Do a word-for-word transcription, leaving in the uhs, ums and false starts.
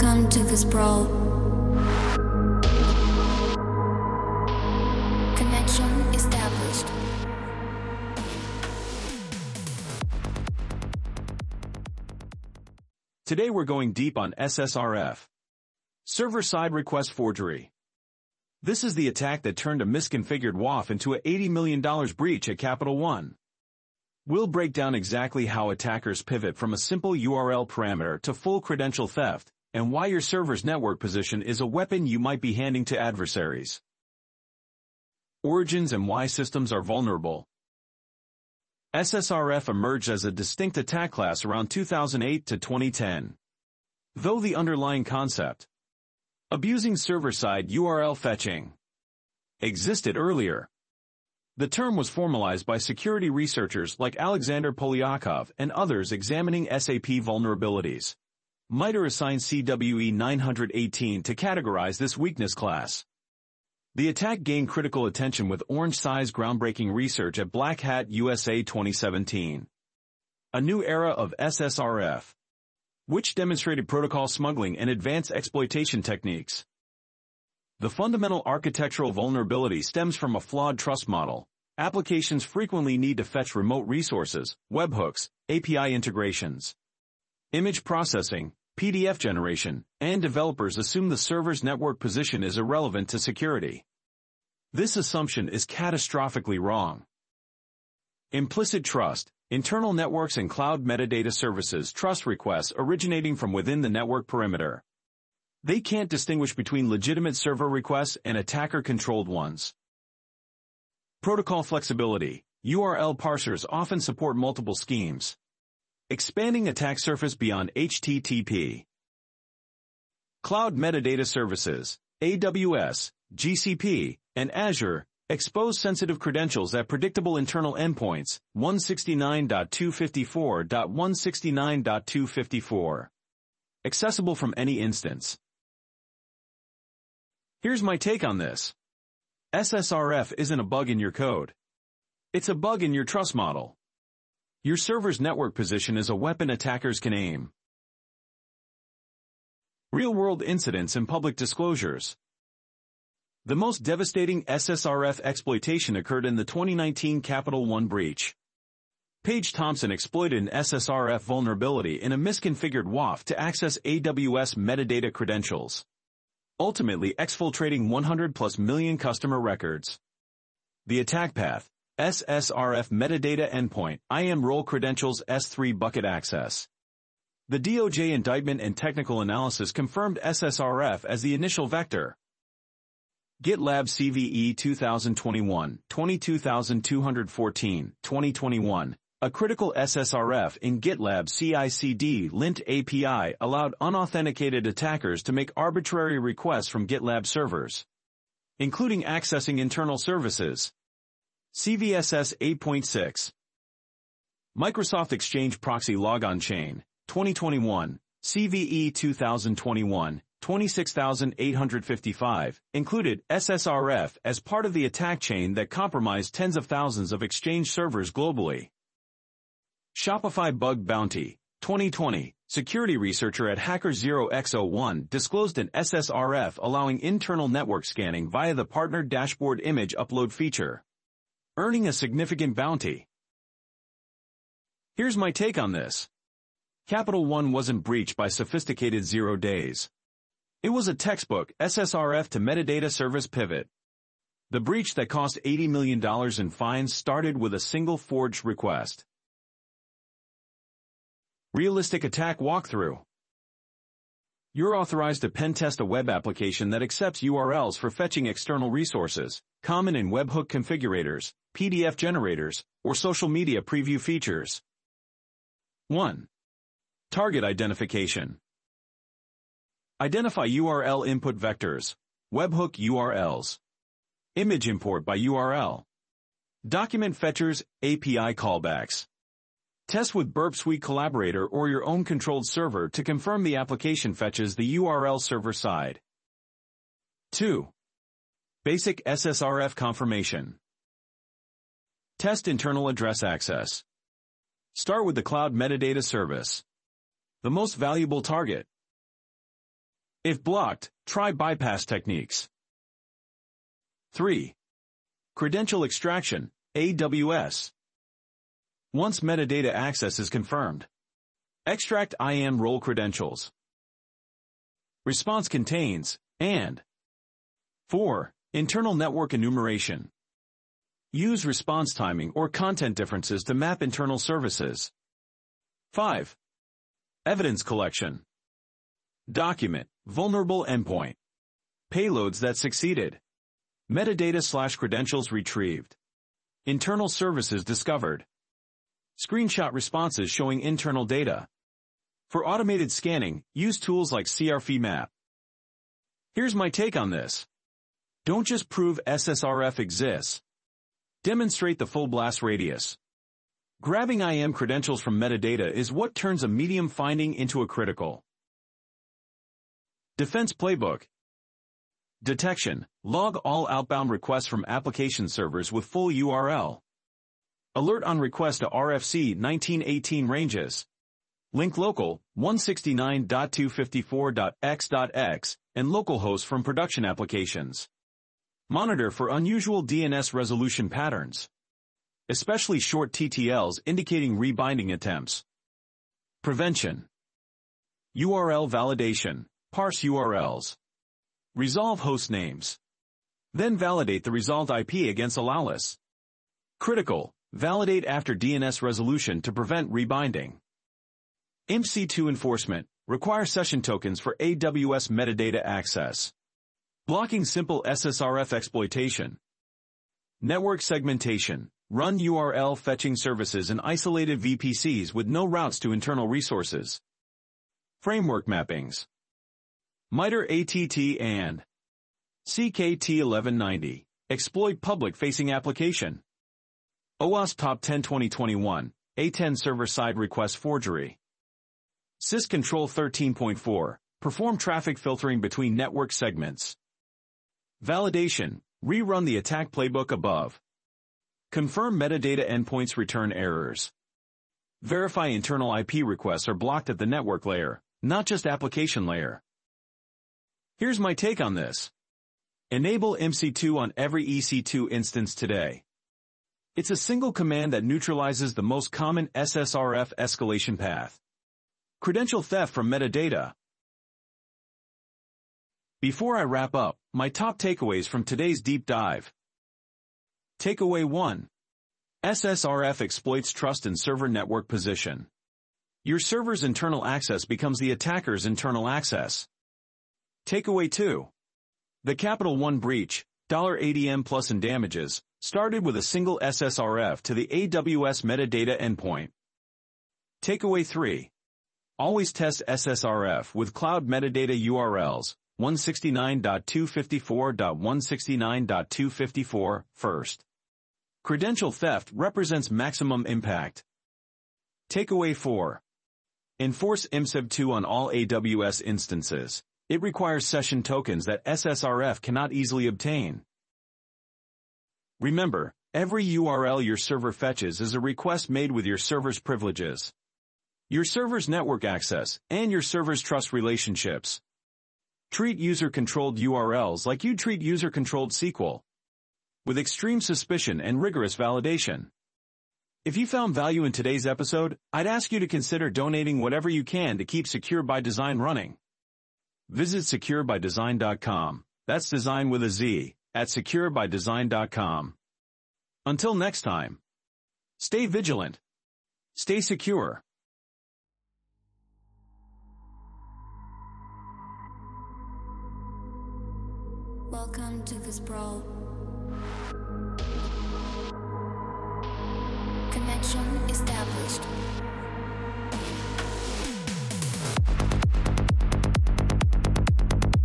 Welcome to the sprawl. Connection established. Today we're going deep on S S R F. Server-side request forgery. This is the attack that turned a misconfigured W A F into a eighty million dollar breach at Capital One. We'll break down exactly how attackers pivot from a simple U R L parameter to full credential theft, and why your server's network position is a weapon you might be handing to adversaries. Origins and why systems are vulnerable. S S R F emerged as a distinct attack class around two thousand eight to twenty ten. Though the underlying concept, abusing server-side U R L fetching, existed earlier. The term was formalized by security researchers like Alexander Polyakov and others examining S A P vulnerabilities. MITRE assigned C W E nine eighteen to categorize this weakness class. The attack gained critical attention with orange-sized groundbreaking research at Black Hat U S A twenty seventeen. A new era of S S R F, which demonstrated protocol smuggling and advanced exploitation techniques. The fundamental architectural vulnerability stems from a flawed trust model. Applications frequently need to fetch remote resources, webhooks, A P I integrations, image processing, P D F generation, and developers assume the server's network position is irrelevant to security. This assumption is catastrophically wrong. Implicit trust. Internal networks and cloud metadata services trust requests originating from within the network perimeter. They can't distinguish between legitimate server requests and attacker-controlled ones. Protocol flexibility. U R L parsers often support multiple schemes, expanding attack surface beyond H T T P. Cloud metadata services, A W S, G C P, and Azure, expose sensitive credentials at predictable internal endpoints, one sixty-nine dot two fifty-four dot one sixty-nine dot two fifty-four. Accessible from any instance. Here's my take on this. S S R F isn't a bug in your code. It's a bug in your trust model. Your server's network position is a weapon attackers can aim. Real-world incidents and public disclosures. The most devastating S S R F exploitation occurred in the twenty nineteen Capital One breach. Paige Thompson exploited an S S R F vulnerability in a misconfigured W A F to access A W S metadata credentials, ultimately exfiltrating one hundred plus million customer records. The attack path, S S R F metadata endpoint, I A M role credentials S three bucket access. The D O J indictment and technical analysis confirmed S S R F as the initial vector. GitLab C V E twenty twenty-one, twenty-two thousand two hundred fourteen, twenty twenty-one. A critical S S R F in GitLab C I C D lint A P I allowed unauthenticated attackers to make arbitrary requests from GitLab servers, including accessing internal services. C V S S eight point six. Microsoft Exchange Proxy Logon Chain, twenty twenty-one, C V E twenty twenty-one, twenty-six thousand eight hundred fifty-five, included S S R F as part of the attack chain that compromised tens of thousands of Exchange servers globally. Shopify Bug Bounty, twenty twenty, security researcher at Hacker zero by zero one disclosed an S S R F allowing internal network scanning via the partner dashboard image upload feature, earning a significant bounty. Here's my take on this. Capital One wasn't breached by sophisticated zero days. It was a textbook S S R F to metadata service pivot. The breach that cost eighty million dollars in fines started with a single forged request. Realistic attack walkthrough. You're authorized to pen test a web application that accepts U R Ls for fetching external resources, common in webhook configurators, P D F generators, or social media preview features. one. Target identification. Identify U R L input vectors, webhook U R Ls. Image import by U R L. Document fetchers, A P I callbacks. Test with Burp Suite Collaborator or your own controlled server to confirm the application fetches the U R L server side. two. Basic S S R F confirmation. Test internal address access. Start with the Cloud Metadata Service, the most valuable target. If blocked, try bypass techniques. three. Credential extraction, A W S. Once metadata access is confirmed, extract I A M role credentials. Response contains, and. four. Internal network enumeration. Use response timing or content differences to map internal services. five. Evidence collection. Document, vulnerable endpoint. Payloads that succeeded. Metadata slash credentials retrieved. Internal services discovered. Screenshot responses showing internal data. For automated scanning, use tools like C R F Map. Here's my take on this. Don't just prove S S R F exists. Demonstrate the full blast radius. Grabbing I A M credentials from metadata is what turns a medium finding into a critical. Defense playbook. Detection. Log all outbound requests from application servers with full U R L. Alert on request to R F C nineteen eighteen ranges. Link local one sixty-nine dot two fifty-four dot x dot x and localhost from production applications. Monitor for unusual D N S resolution patterns, especially short T T Ls indicating rebinding attempts. Prevention. U R L validation. Parse U R Ls. Resolve host names. Then validate the resolved I P against allowless. Critical. Validate after D N S resolution to prevent rebinding. I M C two enforcement. Require session tokens for A W S metadata access. Blocking simple S S R F exploitation. Network segmentation. Run U R L fetching services in isolated V P Cs with no routes to internal resources. Framework mappings. MITRE A T T and C K T eleven ninety. Exploit public-facing application. OWASP Top ten twenty twenty-one. A ten server-side request forgery. Syscontrol thirteen point four. Perform traffic filtering between network segments. Validation. Rerun the attack playbook above. Confirm metadata endpoints return errors. Verify internal I P requests are blocked at the network layer, not just application layer. Here's my take on this. Enable I M C two on every E C two instance today. It's a single command that neutralizes the most common S S R F escalation path. Credential theft from metadata. Before I wrap up, my top takeaways from today's deep dive. Takeaway one. S S R F exploits trust in server network position. Your server's internal access becomes the attacker's internal access. Takeaway two. The Capital One breach, A D M plus in damages, started with a single S S R F to the A W S metadata endpoint. Takeaway three. Always test S S R F with cloud metadata U R Ls, one sixty-nine dot two fifty-four dot one sixty-nine dot two fifty-four first. Credential theft represents maximum impact. Takeaway four. Enforce I M S E V two on all A W S instances. It requires session tokens that S S R F cannot easily obtain. Remember, every U R L your server fetches is a request made with your server's privileges, your server's network access, and your server's trust relationships. Treat user-controlled U R Ls like you treat user-controlled S Q L, with extreme suspicion and rigorous validation. If you found value in today's episode, I'd ask you to consider donating whatever you can to keep Secure by Design running. Visit secure by design dot com. That's design with a Z, at secure by design dot com. Until next time, stay vigilant, stay secure. Welcome to the Sprawl. Connection established.